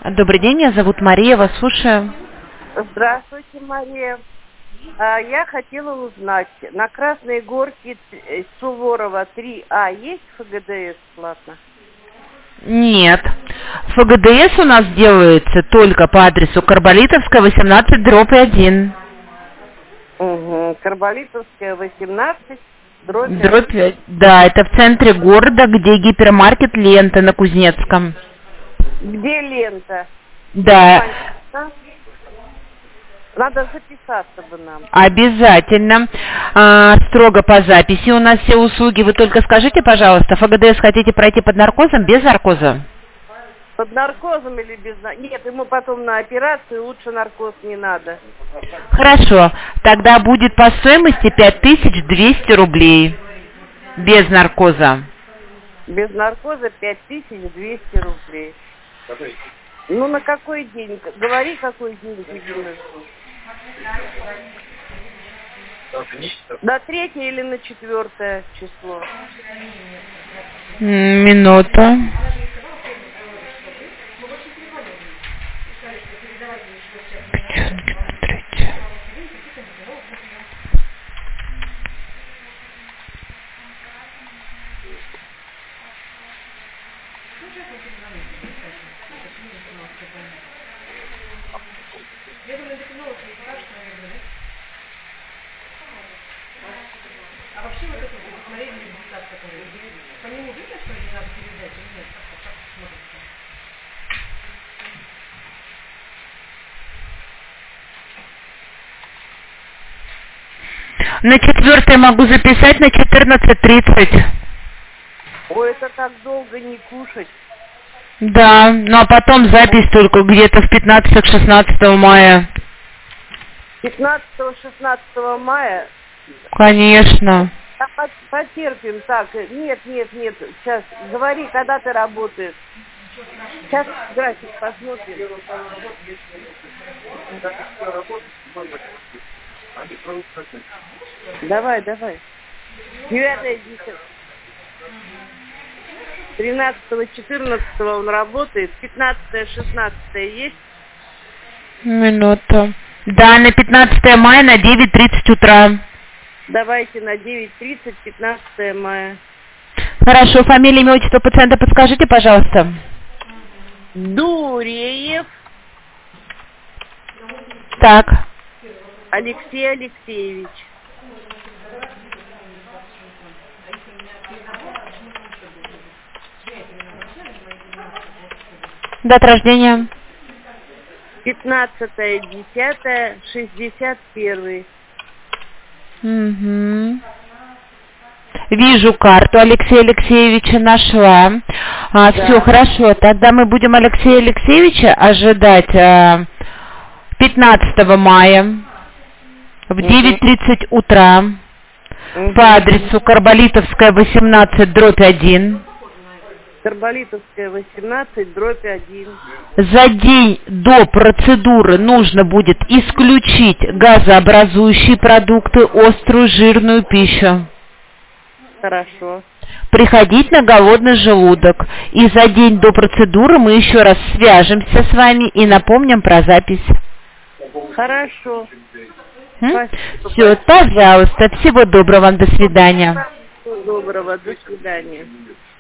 Добрый день, меня зовут Мария, вас слушаю. Здравствуйте, Мария. Я хотела узнать, на Красной Горке Суворова 3А есть ФГДС платно? Нет. ФГДС у нас делается только по адресу Карболитовская, 18/1. Угу. Карболитовская, 18, дробь 5. Да, это в центре города, где гипермаркет «Лента» на Кузнецком. Где лента? Да. Надо записаться бы нам. Обязательно. Строго по записи у нас все услуги. Вы только скажите, пожалуйста, ФГДС хотите пройти под наркозом, без наркоза? Под наркозом или без наркоза? Нет, ему потом на операцию, лучше наркоз не надо. Хорошо. Тогда будет по стоимости 5200 рублей. Без наркоза. Без наркоза 5200 рублей. Ну, на какой день? Говори, какой день, Единый. На 3 или на 4 число? Минута. На 4 могу записать, на 14:30. Ой, это так долго не кушать. Да, ну а потом запись только где-то в 15-16 мая. 15-16 мая? Конечно. Потерпим, так. Нет, сейчас говори, когда ты работаешь. Сейчас график посмотрим. Давай. 9-10. 13-14 он работает. 15-16 есть? Минута. Да, на 15 мая на 9:30 утра. Давайте на 9:30, 15 мая. Хорошо, фамилия, имя, отчество пациента подскажите, пожалуйста. Дуреев Так. Алексей Алексеевич. Дата рождения. 15-10-61. Угу. Вижу карту Алексея Алексеевича, нашла. Да. Все хорошо. Тогда мы будем Алексея Алексеевича ожидать 15 мая в 9:30 утра по адресу Карболитовская, 18/1. Карболитовская, 18/1. За день до процедуры нужно будет исключить газообразующие продукты, острую жирную пищу. Хорошо. Приходить на голодный желудок. И за день до процедуры мы еще раз свяжемся с вами и напомним про запись. Хорошо. Все, пожалуйста. Всего доброго вам. До свидания. Всего доброго. До свидания.